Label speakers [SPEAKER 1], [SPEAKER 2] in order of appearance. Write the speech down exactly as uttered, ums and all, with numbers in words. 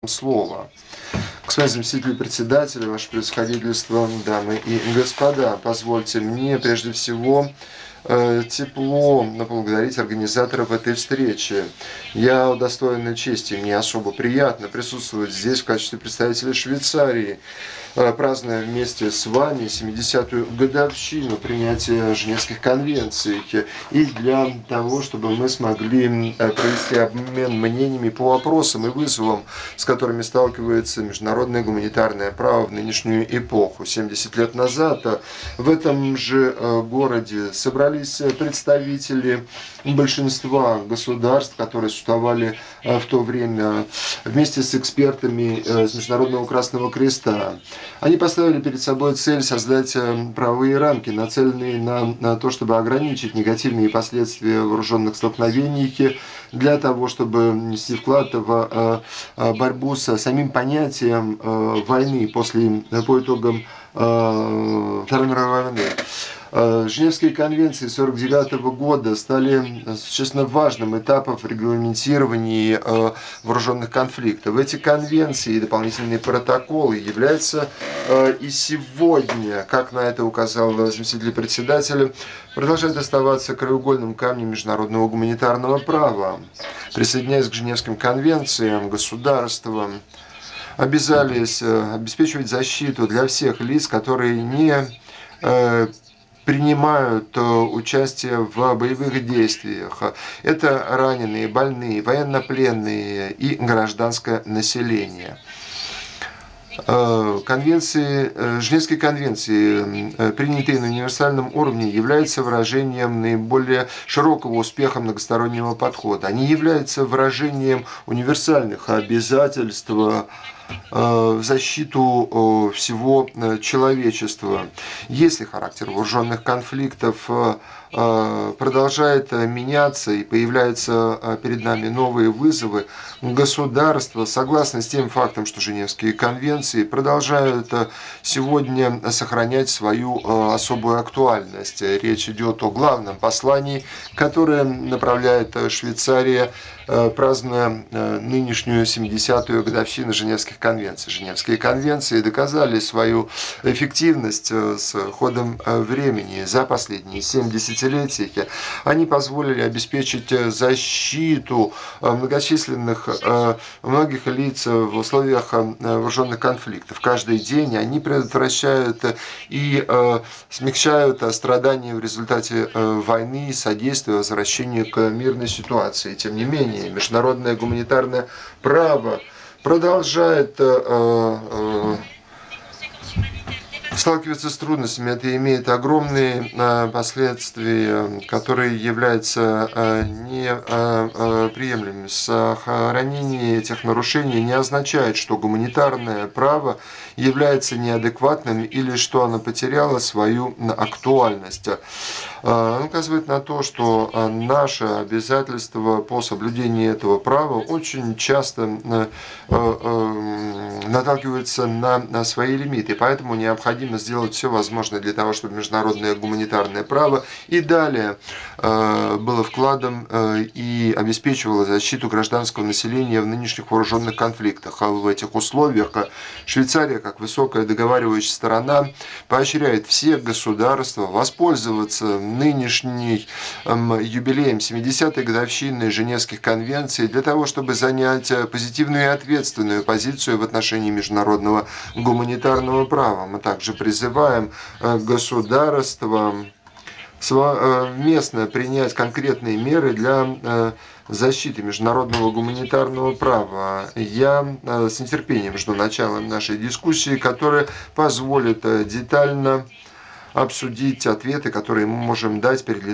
[SPEAKER 1] Слово. Господин заместитель председателя, ваше превосходительство, дамы и господа, позвольте мне прежде всего тепло поблагодарить организаторов этой встречи. Я удостоен чести, мне особо приятно присутствовать здесь в качестве представителя Швейцарии, празднуя вместе с вами семидесятую годовщину принятия Женевских конвенций, и для того, чтобы мы смогли провести обмен мнениями по вопросам и вызовам, с которыми сталкивается международное гуманитарное право в нынешнюю эпоху. семьдесят лет назад в этом же городе собрались представители большинства государств, которые существовали в то время, вместе с экспертами с Международного Красного Креста. Они поставили перед собой цель создать правовые рамки, нацеленные на, на то, чтобы ограничить негативные последствия вооруженных столкновений, для того, чтобы внести вклад в борьбу с самим понятием войны после, по итогам Второй мировой войны. Женевские конвенции сорок девятого года стали существенно важным этапом в регламентировании вооруженных конфликтов. Эти конвенции и дополнительные протоколы являются и сегодня, как на это указал заместитель председателя, продолжают оставаться краеугольным камнем международного гуманитарного права. Присоединяясь к Женевским конвенциям, государства обязались обеспечивать защиту для всех лиц, которые не принимают участие в боевых действиях. Это раненые, больные, военнопленные и гражданское население. Конвенции, Женевские конвенции, принятые на универсальном уровне, являются выражением наиболее широкого успеха многостороннего подхода. Они являются выражением универсальных обязательств в защиту всего человечества. Если характер вооруженных конфликтов продолжает меняться и появляются перед нами новые вызовы, государства, согласно с тем фактом, что Женевские конвенции продолжают сегодня сохранять свою особую актуальность. Речь идет о главном послании, которое направляет Швейцария, празднуя нынешнюю семидесятую годовщину Женевских конвенций. Женевские конвенции доказали свою эффективность с ходом времени. За последние семь десятилетий они позволили обеспечить защиту многочисленных, многих лиц в условиях вооруженных конфликтов. Каждый день они предотвращают и смягчают страдания в результате войны, содействуя возвращению к мирной ситуации. Тем не менее, международное гуманитарное право продолжает сталкиваться с трудностями. Это имеет огромные последствия, которые являются неприемлемыми. Сохранение этих нарушений не означает, что гуманитарное право является неадекватным или что оно потеряло свою актуальность. Оно указывает на то, что наше обязательство по соблюдению этого права очень часто наталкивается на свои лимиты, поэтому необходимо сделать все возможное для того, чтобы международное гуманитарное право и далее было вкладом и обеспечивало защиту гражданского населения в нынешних вооруженных конфликтах. А в этих условиях Швейцария, как высокая договаривающая сторона, поощряет все государства воспользоваться нынешней юбилеем семидесятой годовщины Женевских конвенций для того, чтобы занять позитивную и ответственную позицию в отношении международного гуманитарного права. Мы также призываем государства совместно принять конкретные меры для защиты международного гуманитарного права. Я с нетерпением жду начала нашей дискуссии, которая позволит детально обсудить ответы, которые мы можем дать перед